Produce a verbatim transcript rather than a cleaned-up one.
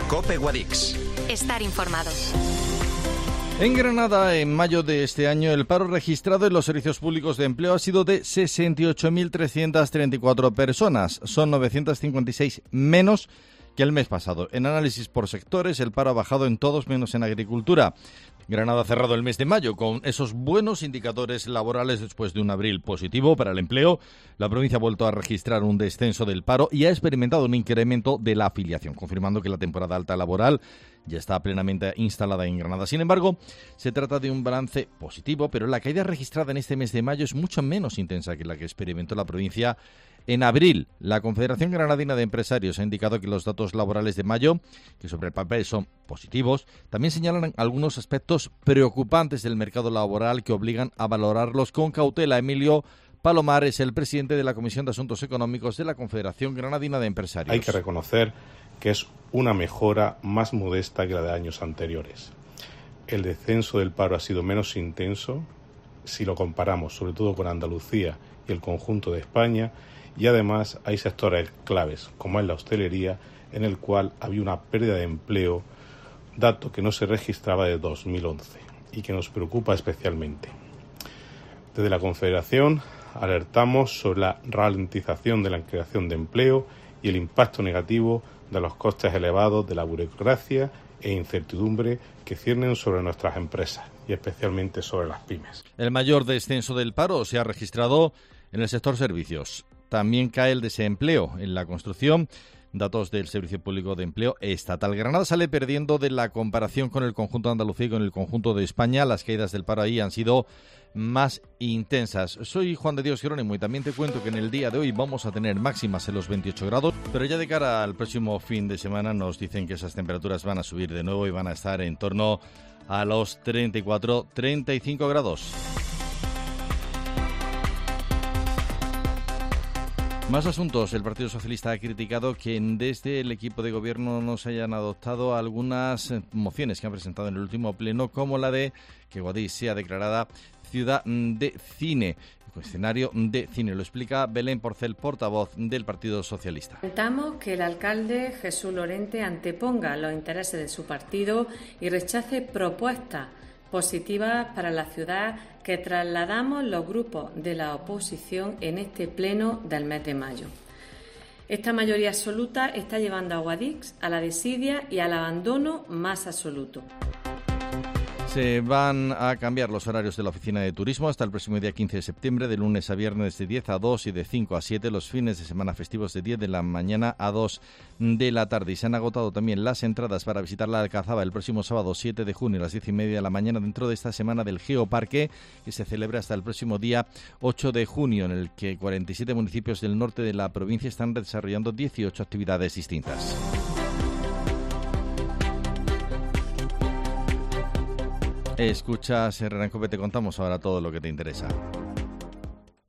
COPE Guadix. Estar informado. En Granada, en mayo de este año, el paro registrado en los servicios públicos de empleo ha sido de sesenta y ocho mil trescientas treinta y cuatro personas. Son novecientas cincuenta y seis menos que el mes pasado. En análisis por sectores, el paro ha bajado en todos menos en agricultura. Granada ha cerrado el mes de mayo con esos buenos indicadores laborales después de un abril positivo para el empleo. La provincia ha vuelto a registrar un descenso del paro y ha experimentado un incremento de la afiliación, confirmando que la temporada alta laboral ya está plenamente instalada en Granada. Sin embargo, se trata de un balance positivo, pero la caída registrada en este mes de mayo es mucho menos intensa que la que experimentó la provincia en abril. La Confederación Granadina de Empresarios ha indicado que los datos laborales de mayo, que sobre el papel son positivos, también señalan algunos aspectos preocupantes del mercado laboral que obligan a valorarlos con cautela. Emilio Palomar es el presidente de la Comisión de Asuntos Económicos de la Confederación Granadina de Empresarios. Hay que reconocer que es una mejora más modesta que la de años anteriores. El descenso del paro ha sido menos intenso si lo comparamos sobre todo con Andalucía y el conjunto de España, y además hay sectores claves, como es la hostelería, en el cual había una pérdida de empleo, dato que no se registraba desde dos mil once y que nos preocupa especialmente. Desde la Confederación alertamos sobre la ralentización de la creación de empleo y el impacto negativo de los costes elevados de la burocracia e incertidumbre que ciernen sobre nuestras empresas y especialmente sobre las pymes. El mayor descenso del paro se ha registrado en el sector servicios. También cae el desempleo en la construcción. Datos del Servicio Público de Empleo Estatal. Granada sale perdiendo de la comparación con el conjunto de Andalucía y con el conjunto de España. Las caídas del paro ahí han sido más intensas. Soy Juan de Dios Jerónimo y también te cuento que en el día de hoy vamos a tener máximas en los veintiocho grados, pero ya de cara al próximo fin de semana nos dicen que esas temperaturas van a subir de nuevo y van a estar en torno a los treinta y cuatro, treinta y cinco grados. Más asuntos. El Partido Socialista ha criticado que desde el equipo de gobierno no se hayan adoptado algunas mociones que han presentado en el último pleno, como la de que Guadix sea declarada ciudad de cine, escenario de cine. Lo explica Belén Porcel, portavoz del Partido Socialista. Lamentamos que el alcalde Jesús Lorente anteponga los intereses de su partido y rechace propuestas positivas para la ciudad que trasladamos los grupos de la oposición en este pleno del mes de mayo. Esta mayoría absoluta está llevando a Guadix a la desidia y al abandono más absoluto. Se van a cambiar los horarios de la oficina de turismo hasta el próximo día quince de septiembre, de lunes a viernes de diez a dos y de cinco a siete, los fines de semana festivos de diez de la mañana a dos de la tarde. Y se han agotado también las entradas para visitar la Alcazaba el próximo sábado siete de junio a las diez y media de la mañana dentro de esta semana del Geoparque, que se celebra hasta el próximo día ocho de junio, en el que cuarenta y siete municipios del norte de la provincia están desarrollando dieciocho actividades distintas. Escuchas Herrera en COPE, te contamos ahora todo lo que te interesa.